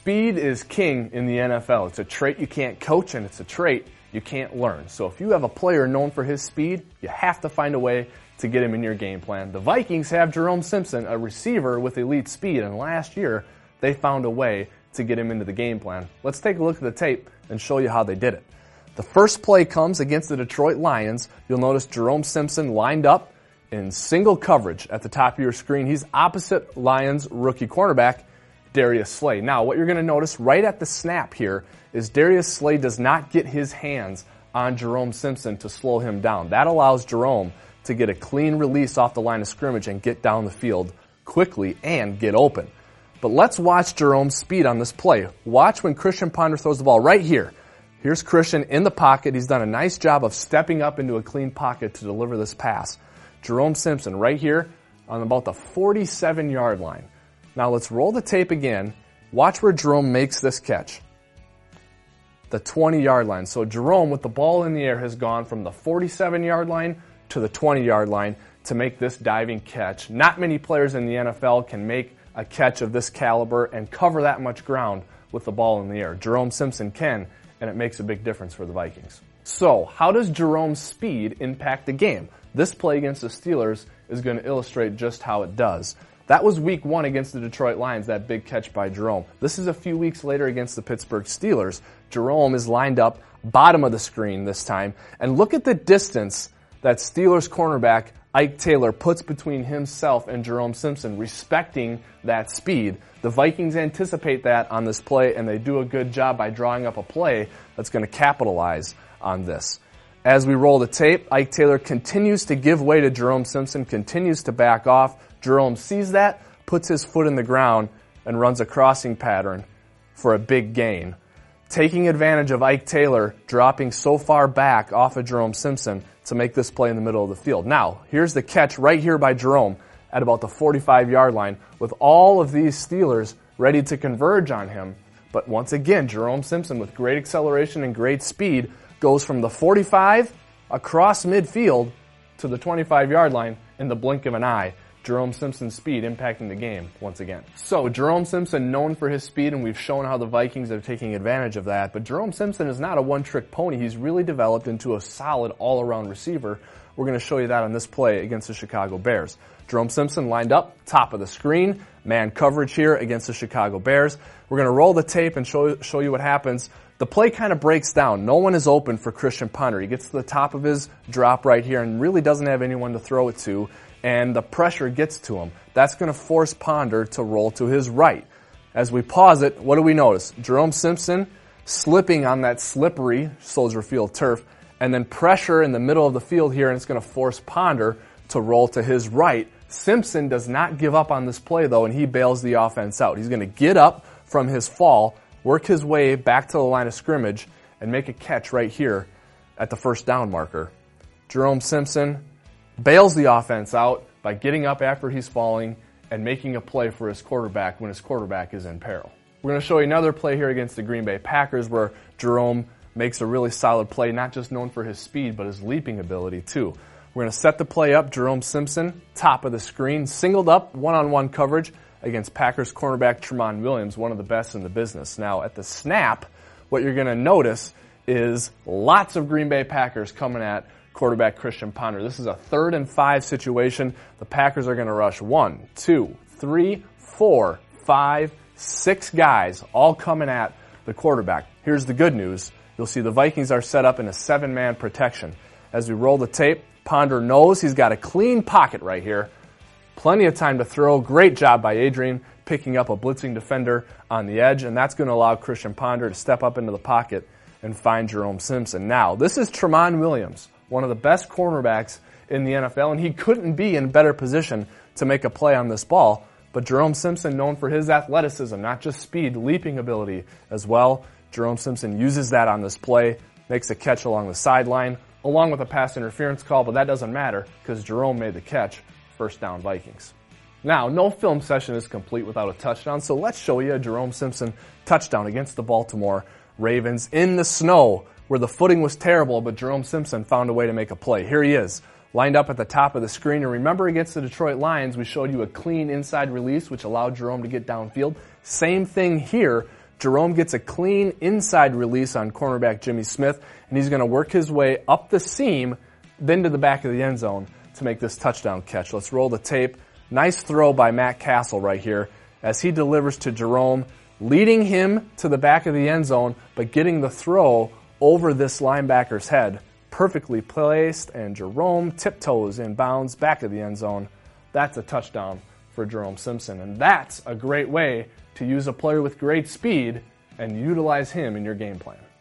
Speed is king in the NFL. It's a trait you can't coach, and it's a trait you can't learn. So if you have a player known for his speed, you have to find a way to get him in your game plan. The Vikings have Jerome Simpson, a receiver with elite speed, and last year they found a way to get him into the game plan. Let's take a look at the tape and show you how they did it. The first play comes against the Detroit Lions. You'll notice Jerome Simpson lined up in single coverage at the top of your screen. He's opposite Lions rookie cornerback, Darius Slay. Now, what you're going to notice right at the snap here is Darius Slay does not get his hands on Jerome Simpson to slow him down. That allows Jerome to get a clean release off the line of scrimmage and get down the field quickly and get open. But let's watch Jerome's speed on this play. Watch when Christian Ponder throws the ball right here. Here's Christian in the pocket. He's done a nice job of stepping up into a clean pocket to deliver this pass. Jerome Simpson right here on about the 47-yard line. Now let's roll the tape again. Watch where Jerome makes this catch. The 20-yard line. So Jerome with the ball in the air has gone from the 47-yard line to the 20-yard line to make this diving catch. Not many players in the NFL can make a catch of this caliber and cover that much ground with the ball in the air. Jerome Simpson can, and it makes a big difference for the Vikings. So, how does Jerome's speed impact the game? This play against the Steelers is going to illustrate just how it does. That was week 1 against the Detroit Lions, that big catch by Jerome. This is a few weeks later against the Pittsburgh Steelers. Jerome is lined up bottom of the screen this time, and look at the distance that Steelers cornerback Ike Taylor puts between himself and Jerome Simpson, respecting that speed. The Vikings anticipate that on this play, and they do a good job by drawing up a play that's going to capitalize on this. As we roll the tape, Ike Taylor continues to give way to Jerome Simpson, continues to back off. Jerome sees that, puts his foot in the ground, and runs a crossing pattern for a big gain. Taking advantage of Ike Taylor dropping so far back off of Jerome Simpson to make this play in the middle of the field. Now, here's the catch right here by Jerome at about the 45-yard line with all of these Steelers ready to converge on him. But once again, Jerome Simpson with great acceleration and great speed goes from the 45 across midfield to the 25-yard line in the blink of an eye. Jerome Simpson's speed impacting the game once again. So Jerome Simpson known for his speed, and we've shown how the Vikings are taking advantage of that. But Jerome Simpson is not a one-trick pony. He's really developed into a solid all-around receiver. We're going to show you that on this play against the Chicago Bears. Jerome Simpson lined up, top of the screen, man coverage here against the Chicago Bears. We're going to roll the tape and show you what happens. The play kind of breaks down. No one is open for Christian Ponder. He gets to the top of his drop right here and really doesn't have anyone to throw it to, and the pressure gets to him. That's going to force Ponder to roll to his right. As we pause it, what do we notice? Jerome Simpson slipping on that slippery Soldier Field turf, and then pressure in the middle of the field here, and it's going to force Ponder to roll to his right. Simpson does not give up on this play, though, and he bails the offense out. He's going to get up from his fall, work his way back to the line of scrimmage, and make a catch right here at the first down marker. Jerome Simpson bails the offense out by getting up after he's falling and making a play for his quarterback when his quarterback is in peril. We're going to show you another play here against the Green Bay Packers where Jerome makes a really solid play, not just known for his speed, but his leaping ability too. We're going to set the play up. Jerome Simpson, top of the screen, singled up, one-on-one coverage against Packers cornerback Tramon Williams, one of the best in the business. Now, at the snap, what you're going to notice is lots of Green Bay Packers coming at quarterback Christian Ponder. This is a 3rd and 5 situation. The Packers are going to rush 1, 2, 3, 4, 5, 6 guys all coming at the quarterback. Here's the good news. You'll see the Vikings are set up in a 7-man protection. As we roll the tape, Ponder knows he's got a clean pocket right here. Plenty of time to throw. Great job by Adrian picking up a blitzing defender on the edge, and that's going to allow Christian Ponder to step up into the pocket and find Jerome Simpson. Now, this is Tramon Williams, one of the best cornerbacks in the NFL, and he couldn't be in a better position to make a play on this ball. But Jerome Simpson, known for his athleticism, not just speed, leaping ability as well. Jerome Simpson uses that on this play, makes a catch along the sideline, along with a pass interference call, but that doesn't matter because Jerome made the catch. First down, Vikings. Now, no film session is complete without a touchdown, so let's show you a Jerome Simpson touchdown against the Baltimore Ravens in the snow, where the footing was terrible, but Jerome Simpson found a way to make a play. Here he is, lined up at the top of the screen. And remember, against the Detroit Lions, we showed you a clean inside release, which allowed Jerome to get downfield. Same thing here. Jerome gets a clean inside release on cornerback Jimmy Smith, and he's going to work his way up the seam, then to the back of the end zone to make this touchdown catch. Let's roll the tape. Nice throw by Matt Castle right here as he delivers to Jerome, leading him to the back of the end zone, but getting the throw over this linebacker's head. Perfectly placed, and Jerome tiptoes in bounds back of the end zone. That's a touchdown for Jerome Simpson, and that's a great way to use a player with great speed and utilize him in your game plan.